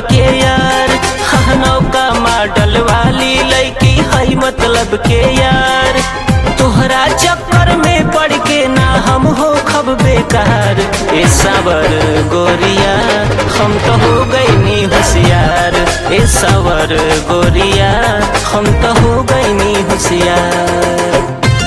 के यार। हाँ नौका मॉडल वाली लड़की है मतलब के यार। तोहरा चक्कर में पड़ के ना हम हो खब बेकार। ए सावर गोरिया हम तो हो गईनी होशियार। ए सावर गोरिया हम तो हो गईनी होशियार।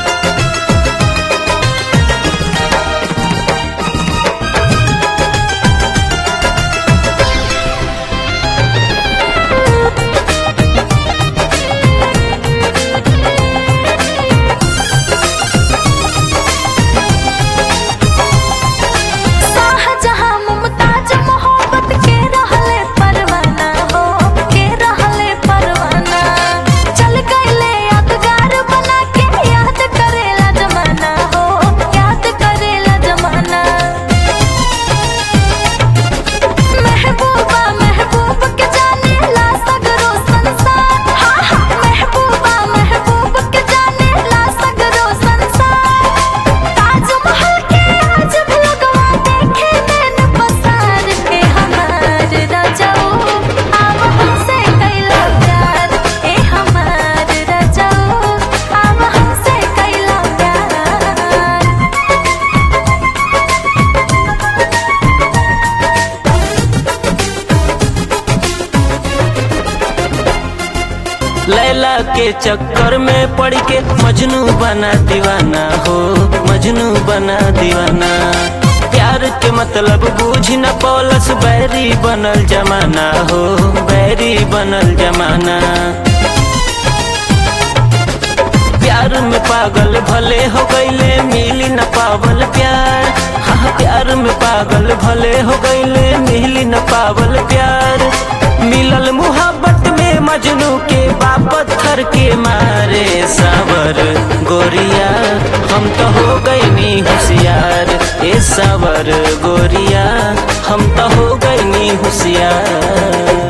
लैला के चक्कर में पड़ के मजनू बना दीवाना हो, मजनू बना दीवाना। प्यार के मतलब बूझ न पौलस बैरी बनल जमाना हो, बैरी बनल जमाना। प्यार में पागल भले हो गईले मिली न पावल प्यार। हाँ प्यार में पागल भले हो गईले मिली न पावल प्यार। मिलल मुहब्बत में मजनू के पत्थर के मारे। सावर गोरिया हम तो हो गईनी होशियार। ए सावर गोरिया हम तो हो गईनी होशियार।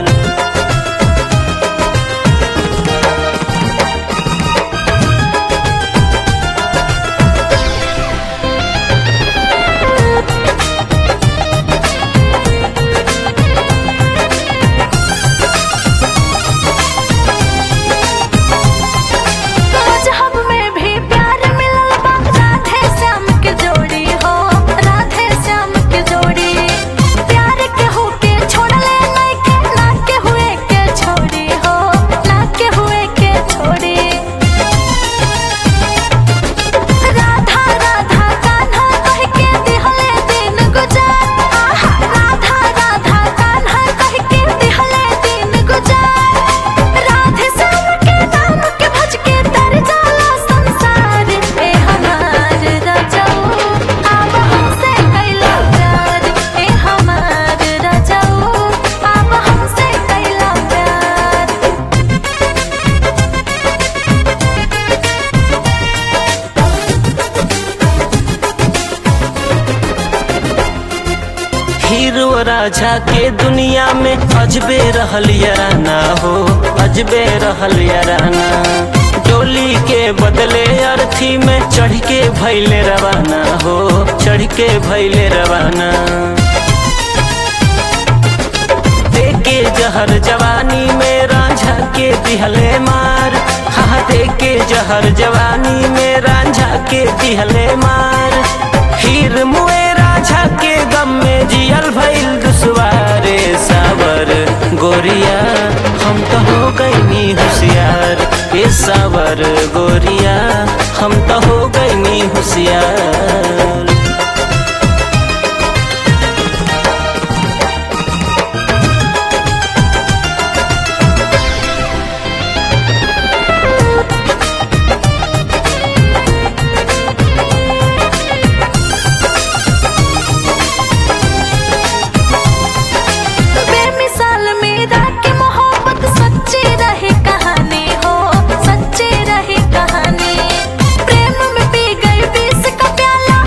हीरो राजा के दुनिया में अजबे रहल याराना हो, अजबे रहल याराना। डोली के बदले अर्थी में चढ़ के भैले रवाना हो, चढ़ के भैले रवाना। देके जहर जवानी में रांझा के दिहले मार। हाँ देके जहर जवानी में रांझा के दिहले मार। हीर मुए राझा के गम में जियल भइल दुश्वारे। सावर गोरिया हम तो हो गईनी होशियार। ए सावर गोरिया हम तो हो गईनी होशियार। सच्ची रही कहानी प्रेम में पी गई 20 का प्याला।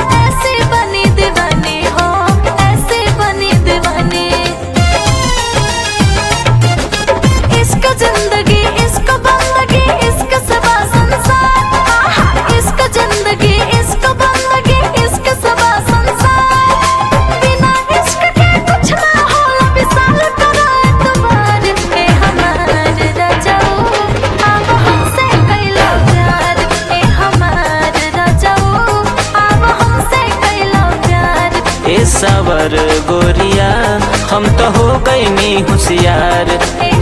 हम तो हो गईनी होशियार।